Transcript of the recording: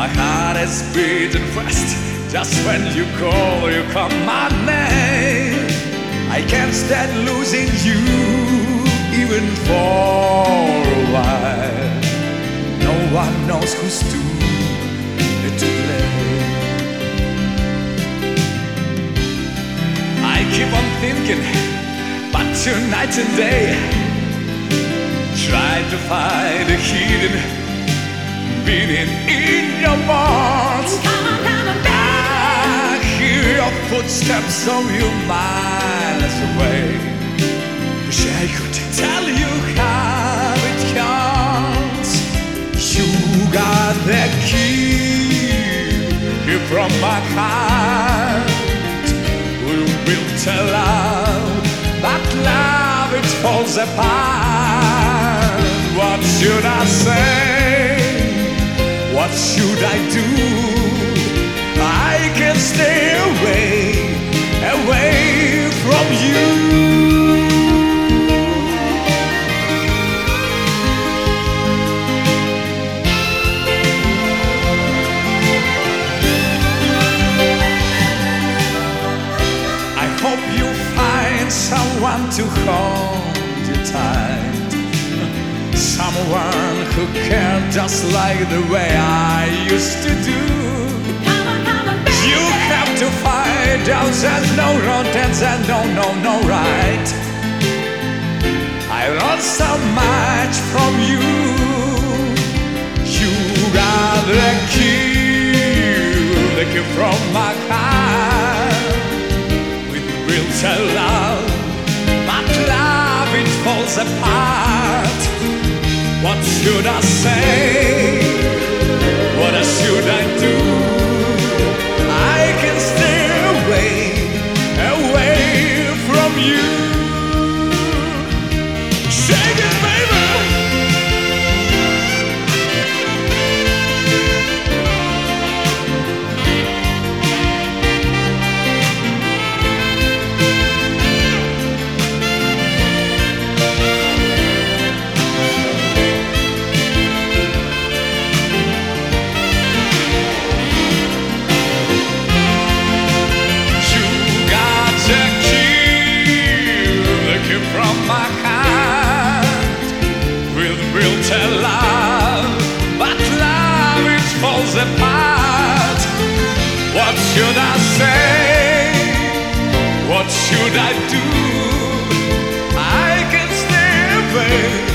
My heart is beating fast. Just when you call, you call my name. I can't stand losing you, even for a while. No one knows who's to blame. I keep on thinking, but tonight and day, try to find a hidden beating in your heart. I hear your footsteps so you miles away. Wish I could tell you how it comes. You got the key from my heart. We built a love, but love it falls apart. What should I say? What should I do? I can't stay away from you. I hope you find someone to hold you tight, someone who cared just like the way I used to do. You have to fight out, there's no wrong and there's no right. I learned so much from you. You got the key from my heart. With real love, but love it falls apart. What should I say? What should I do? I can stay away from you. Shake it, baby. From my heart, with built a love, but love it falls apart. What should I say? What should I do? I can stay away